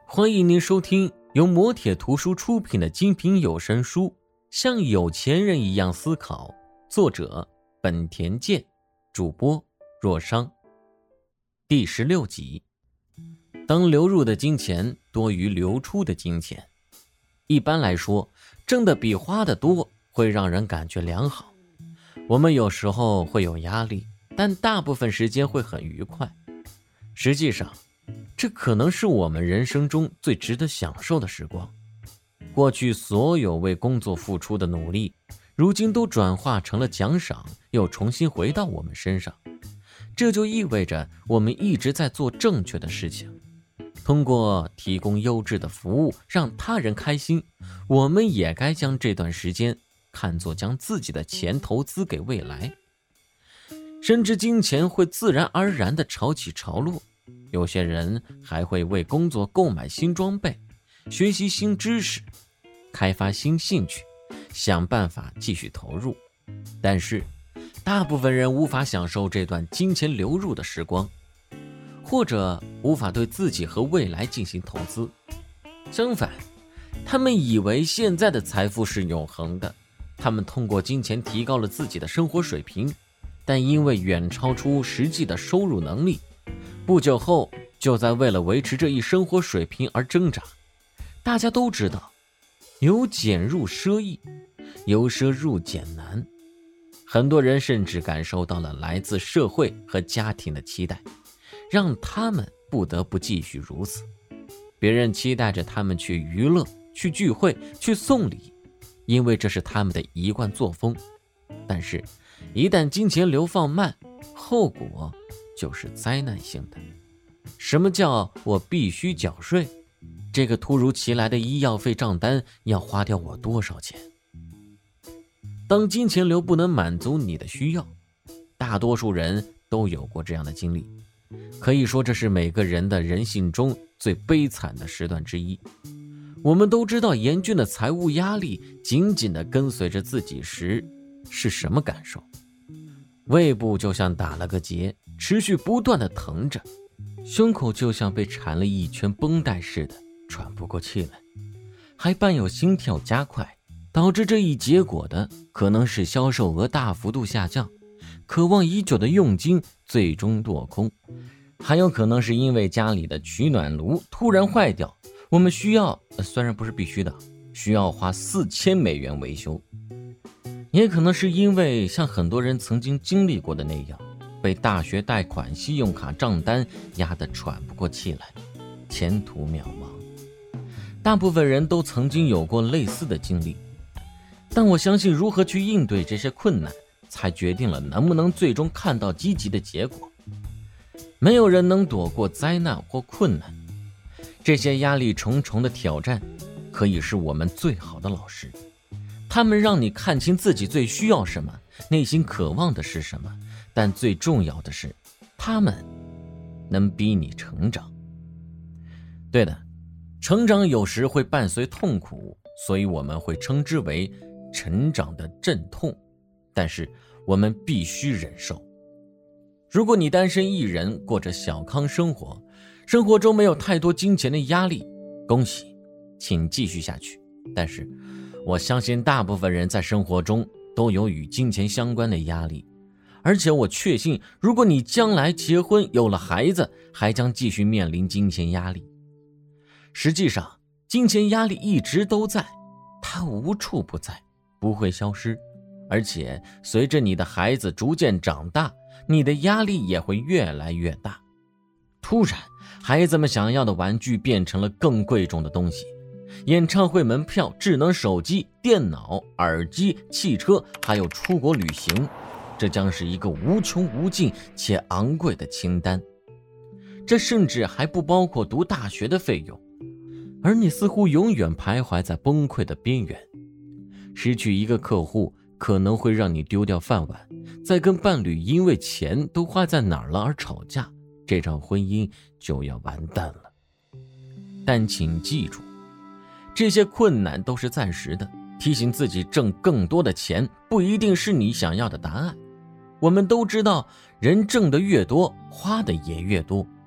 欢迎您收听由摩铁图书出品的精品有声书《像有钱人一样思考》，作者本田健，主播若商。第16集。当流入的金钱多于流出的金钱，一般来说，挣的比花的多会让人感觉良好。我们有时候会有压力，但大部分时间会很愉快。实际上，这可能是我们人生中最值得享受的时光。过去所有为工作付出的努力，如今都转化成了奖赏，又重新回到我们身上。这就意味着我们一直在做正确的事情。通过提供优质的服务让他人开心，我们也该将这段时间看作将自己的钱投资给未来。深知金钱会自然而然地潮起潮落，有些人还会为工作购买新装备，学习新知识，开发新兴趣，想办法继续投入。但是大部分人无法享受这段金钱流入的时光，或者无法对自己和未来进行投资。相反，他们以为现在的财富是永恒的，他们通过金钱提高了自己的生活水平，但因为远超出实际的收入能力，不久后就在为了维持这一生活水平而挣扎。大家都知道，由俭入奢易，由奢入俭难。很多人甚至感受到了来自社会和家庭的期待，让他们不得不继续如此。别人期待着他们去娱乐，去聚会，去送礼，因为这是他们的一贯作风。但是一旦金钱流放慢，后果就是灾难性的。什么叫我必须缴税？这个突如其来的医药费账单要花掉我多少钱？当金钱流不能满足你的需要，大多数人都有过这样的经历，可以说这是每个人的人性中最悲惨的时段之一。我们都知道严峻的财务压力紧紧地跟随着自己时是什么感受。胃部就像打了个结，持续不断地疼着，胸口就像被缠了一圈绷带似的，喘不过气来，还伴有心跳加快。导致这一结果的可能是销售额大幅度下降，渴望已久的佣金最终落空，还有可能是因为家里的取暖炉突然坏掉，我们需要，虽然不是必须的，需要花$4000维修。也可能是因为像很多人曾经经历过的那样，被大学贷款信用卡账单压得喘不过气来，前途渺茫。大部分人都曾经有过类似的经历，但我相信如何去应对这些困难，才决定了能不能最终看到积极的结果。没有人能躲过灾难或困难，这些压力重重的挑战可以是我们最好的老师，他们让你看清自己最需要什么，内心渴望的是什么，但最重要的是，他们能逼你成长。对的，成长有时会伴随痛苦，所以我们会称之为成长的阵痛，但是我们必须忍受。如果你单身一人过着小康生活，生活中没有太多金钱的压力，恭喜，请继续下去。但是我相信大部分人在生活中都有与金钱相关的压力，而且我确信，如果你将来结婚有了孩子，还将继续面临金钱压力。实际上，金钱压力一直都在，它无处不在，不会消失，而且随着你的孩子逐渐长大，你的压力也会越来越大。突然，孩子们想要的玩具变成了更贵重的东西，演唱会门票、智能手机、电脑、耳机、汽车，还有出国旅行，这将是一个无穷无尽且昂贵的清单。这甚至还不包括读大学的费用，而你似乎永远徘徊在崩溃的边缘。失去一个客户可能会让你丢掉饭碗，再跟伴侣因为钱都花在哪儿了而吵架，这场婚姻就要完蛋了。但请记住，这些困难都是暂时的，提醒自己挣更多的钱不一定是你想要的答案。我们都知道，人挣得越多，花的也越多。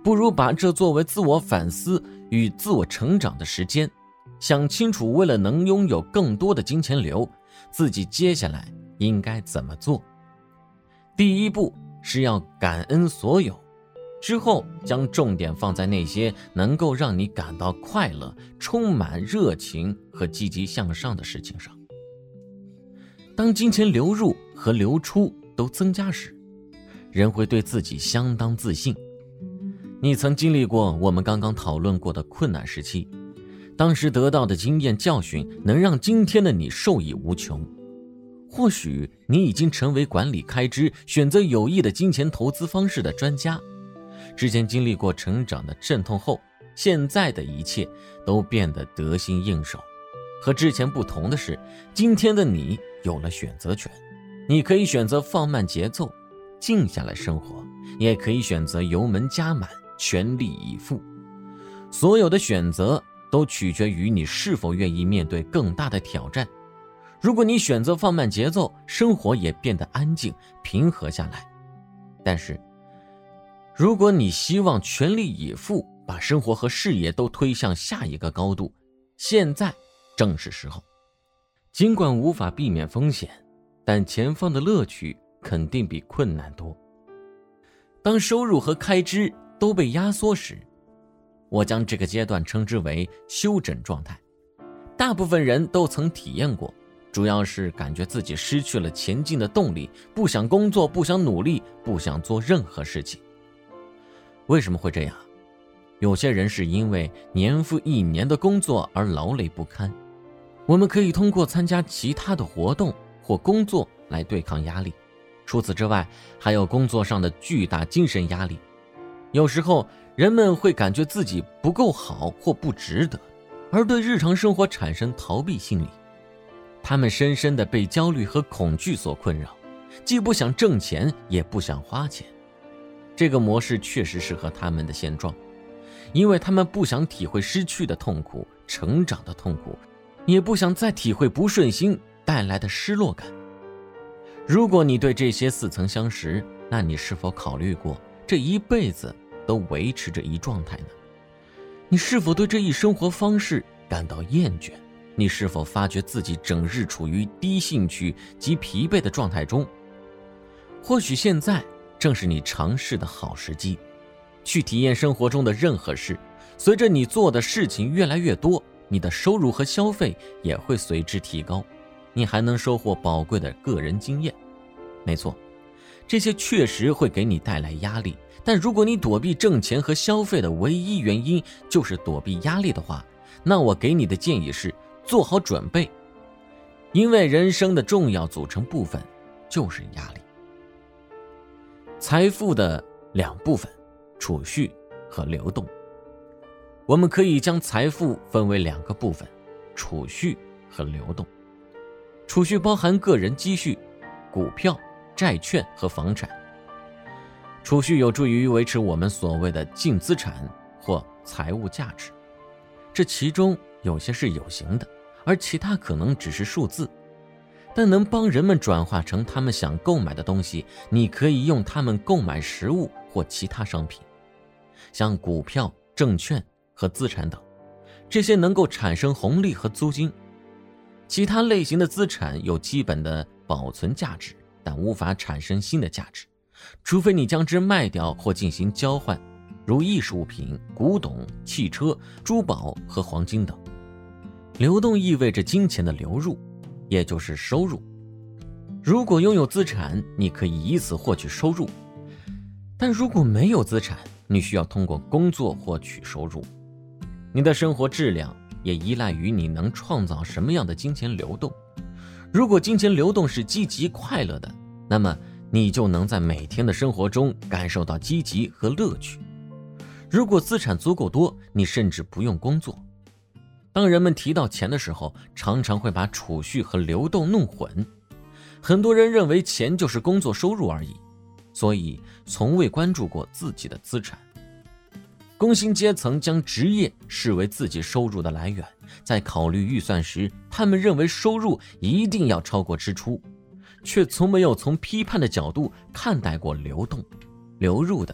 不如把这作为自我反思与自我成长的时间，想清楚为了能拥有更多的金钱流，自己接下来应该怎么做。第一步是要感恩所有，之后将重点放在那些能够让你感到快乐、充满热情和积极向上的事情上。当金钱流入和流出都增加时，人会对自己相当自信。你曾经历过我们刚刚讨论过的困难时期，当时得到的经验教训能让今天的你受益无穷。或许你已经成为管理开支、选择有益的金钱投资方式的专家。之前经历过成长的阵痛后，现在的一切都变得得心应手。和之前不同的是，今天的你有了选择权，你可以选择放慢节奏，静下来生活，也可以选择油门加满，全力以赴。所有的选择都取决于你是否愿意面对更大的挑战。如果你选择放慢节奏，生活也变得安静平和下来。但是如果你希望全力以赴，把生活和事业都推向下一个高度，现在正是时候。尽管无法避免风险，但前方的乐趣肯定比困难多。当收入和开支都被压缩时，我将这个阶段称之为休整状态。大部分人都曾体验过，主要是感觉自己失去了前进的动力，不想工作，不想努力，不想做任何事情。为什么会这样？有些人是因为年复一年的工作而劳累不堪。我们可以通过参加其他的活动或工作来对抗压力。除此之外，还有工作上的巨大精神压力。有时候人们会感觉自己不够好或不值得，而对日常生活产生逃避心理。他们深深地被焦虑和恐惧所困扰，既不想挣钱，也不想花钱。这个模式确实适合他们的现状，因为他们不想体会失去的痛苦、成长的痛苦，也不想再体会不顺心带来的失落感。如果你对这些似曾相识，那你是否考虑过这一辈子都维持着一状态呢？你是否对这一生活方式感到厌倦？你是否发觉自己整日处于低兴趣及疲惫的状态中？或许现在正是你尝试的好时机，去体验生活中的任何事。随着你做的事情越来越多，你的收入和消费也会随之提高，你还能收获宝贵的个人经验。没错，这些确实会给你带来压力，但如果你躲避挣钱和消费的唯一原因就是躲避压力的话，那我给你的建议是做好准备，因为人生的重要组成部分就是压力。财富的两部分，储蓄和流动。我们可以将财富分为两个部分，储蓄和流动。储蓄包含个人积蓄、股票、债券和房产。储蓄有助于维持我们所谓的净资产或财务价值，这其中有些是有形的，而其他可能只是数字，但能帮人们转化成他们想购买的东西。你可以用它们购买食物或其他商品，像股票、证券和资产等，这些能够产生红利和租金。其他类型的资产有基本的保存价值，但无法产生新的价值，除非你将之卖掉或进行交换，如艺术品、古董、汽车、珠宝和黄金等。流动意味着金钱的流入，也就是收入。如果拥有资产，你可以以此获取收入，但如果没有资产，你需要通过工作获取收入。你的生活质量也依赖于你能创造什么样的金钱流动。如果金钱流动是积极快乐的，那么你就能在每天的生活中感受到积极和乐趣。如果资产足够多，你甚至不用工作。当人们提到钱的时候，常常会把储蓄和流动弄混。很多人认为钱就是工作收入而已，所以从未关注过自己的资产。工薪阶层将职业视为自己收入的来源，在考虑预算时，他们认为收入一定要超过支出，却从没有从批判的角度看待过流动。流入的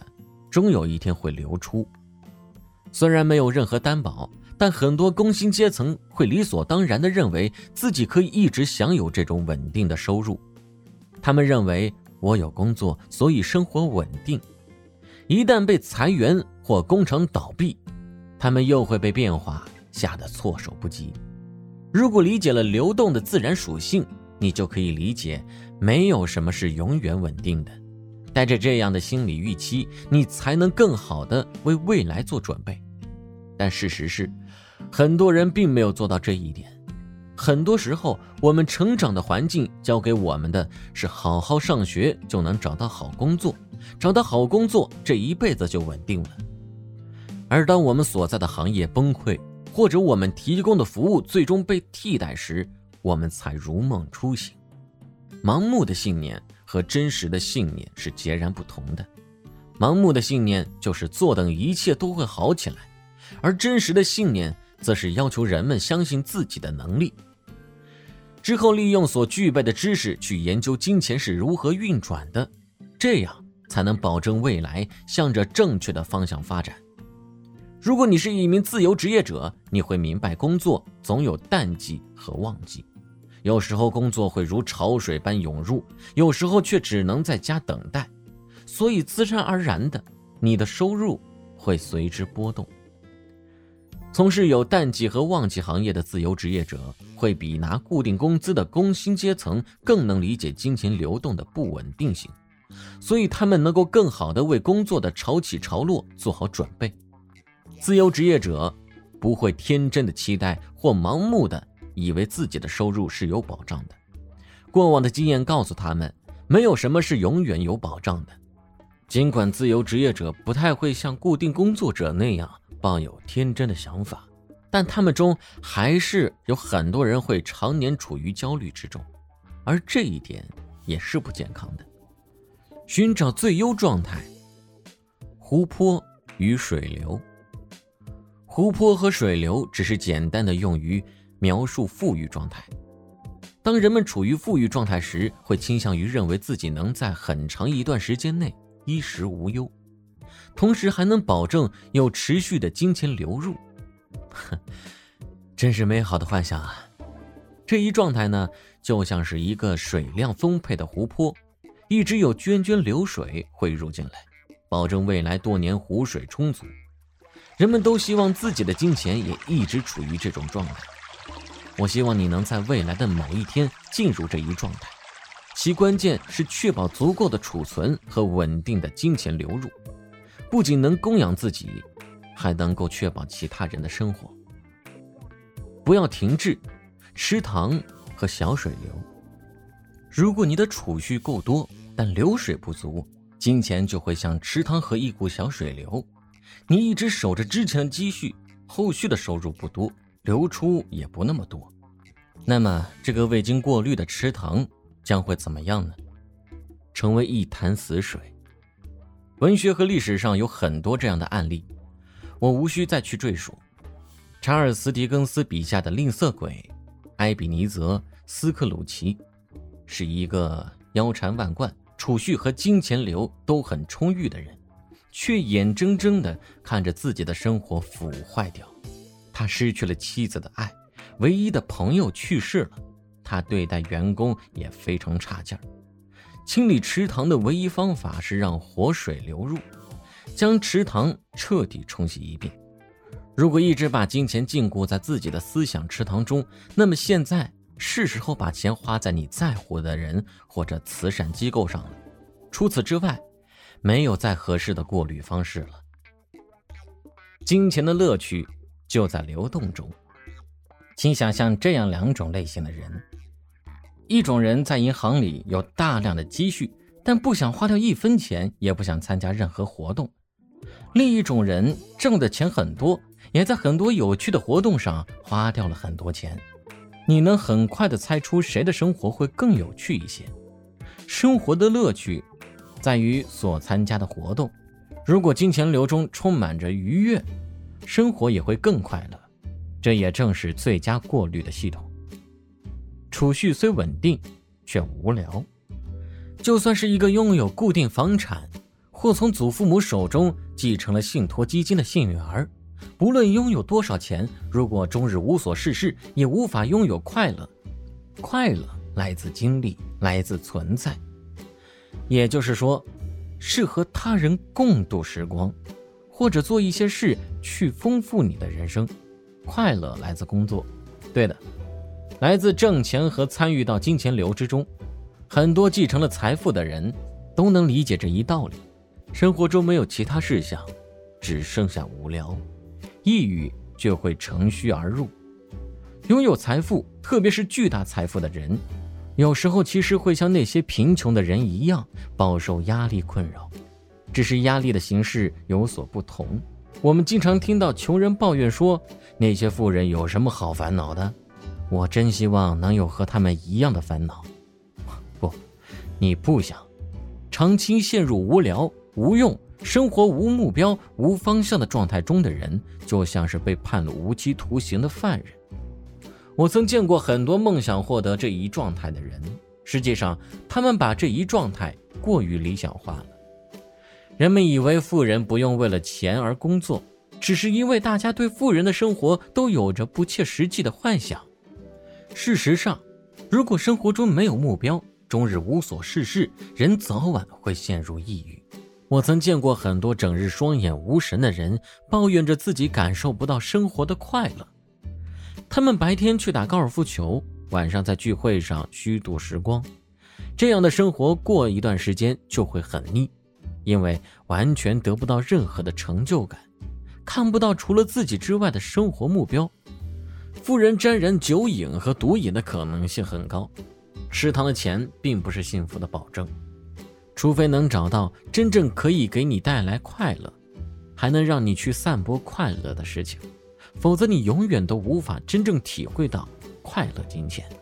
终有一天会流出。虽然没有任何担保，但很多工薪阶层会理所当然地认为自己可以一直享有这种稳定的收入。他们认为我有工作，所以生活稳定。一旦被裁员或工厂倒闭，他们又会被变化吓得措手不及。如果理解了流动的自然属性，你就可以理解没有什么是永远稳定的。带着这样的心理预期，你才能更好地为未来做准备。但事实是，很多人并没有做到这一点。很多时候，我们成长的环境教给我们的是好好上学就能找到好工作，找到好工作，这一辈子就稳定了。而当我们所在的行业崩溃，或者我们提供的服务最终被替代时，我们才如梦初醒。盲目的信念和真实的信念是截然不同的。盲目的信念就是坐等一切都会好起来，而真实的信念则是要求人们相信自己的能力，之后利用所具备的知识去研究金钱是如何运转的，这样才能保证未来向着正确的方向发展。如果你是一名自由职业者，你会明白工作总有淡季和旺季，有时候工作会如潮水般涌入，有时候却只能在家等待，所以自然而然的，你的收入会随之波动。从事有淡季和旺季行业的自由职业者，会比拿固定工资的工薪阶层更能理解金钱流动的不稳定性，所以他们能够更好地为工作的潮起潮落做好准备。自由职业者不会天真的期待或盲目的以为自己的收入是有保障的。过往的经验告诉他们，没有什么是永远有保障的。尽管自由职业者不太会像固定工作者那样抱有天真的想法，但他们中还是有很多人会常年处于焦虑之中，而这一点也是不健康的。寻找最优状态。湖泊与水流。湖泊和水流只是简单的用于描述富裕状态。当人们处于富裕状态时，会倾向于认为自己能在很长一段时间内衣食无忧，同时还能保证有持续的金钱流入。真是美好的幻想啊！这一状态呢，就像是一个水量丰沛的湖泊，一直有涓涓流水汇入进来，保证未来多年湖水充足。人们都希望自己的金钱也一直处于这种状态。我希望你能在未来的某一天进入这一状态，其关键是确保足够的储存和稳定的金钱流入，不仅能供养自己，还能够确保其他人的生活。不要停滞，池塘和小水流。如果你的储蓄够多，但流水不足，金钱就会像池塘和一股小水流。你一直守着之前的积蓄，后续的收入不多，流出也不那么多，那么这个未经过滤的池塘将会怎么样呢？成为一潭死水。文学和历史上有很多这样的案例，我无需再去赘述。查尔斯·狄更斯笔下的吝啬鬼埃比尼泽·斯克鲁奇是一个腰缠万贯、储蓄和金钱流都很充裕的人，却眼睁睁地看着自己的生活腐坏掉。他失去了妻子的爱，唯一的朋友去世了，他对待员工也非常差劲儿。清理池塘的唯一方法是让活水流入，将池塘彻底冲洗一遍。如果一直把金钱禁锢在自己的思想池塘中，那么现在是时候把钱花在你在乎的人或者慈善机构上了。除此之外，没有再合适的过滤方式了。金钱的乐趣就在流动中。请想象这样两种类型的人：一种人在银行里有大量的积蓄，但不想花掉1分钱，也不想参加任何活动；另一种人挣的钱很多，也在很多有趣的活动上花掉了很多钱。你能很快地猜出谁的生活会更有趣一些。生活的乐趣在于所参加的活动，如果金钱流中充满着愉悦，生活也会更快乐。这也正是最佳过滤的系统。储蓄虽稳定，却无聊。就算是一个拥有固定房产或从祖父母手中继承了信托基金的幸运儿，不论拥有多少钱，如果终日无所事事，也无法拥有快乐。快乐来自经历，来自存在。也就是说，是和他人共度时光，或者做一些事去丰富你的人生。快乐来自工作，对的，来自挣钱和参与到金钱流之中。很多继承了财富的人都能理解这一道理，生活中没有其他事项，只剩下无聊，抑郁就会乘虚而入。拥有财富，特别是巨大财富的人，有时候其实会像那些贫穷的人一样，饱受压力困扰，只是压力的形式有所不同。我们经常听到穷人抱怨说，那些富人有什么好烦恼的？我真希望能有和他们一样的烦恼。不，你不想。长期陷入无聊、无用、生活无目标、无方向的状态中的人，就像是被判了无期徒刑的犯人。我曾见过很多梦想获得这一状态的人，实际上他们把这一状态过于理想化了。人们以为富人不用为了钱而工作，只是因为大家对富人的生活都有着不切实际的幻想。事实上，如果生活中没有目标，终日无所事事，人早晚会陷入抑郁。我曾见过很多整日双眼无神的人，抱怨着自己感受不到生活的快乐。他们白天去打高尔夫球，晚上在聚会上虚度时光，这样的生活过一段时间就会很腻，因为完全得不到任何的成就感，看不到除了自己之外的生活目标。富人沾染酒瘾和毒瘾的可能性很高，吃糖的钱并不是幸福的保证，除非能找到真正可以给你带来快乐，还能让你去散播快乐的事情，否则你永远都无法真正体会到快乐金钱。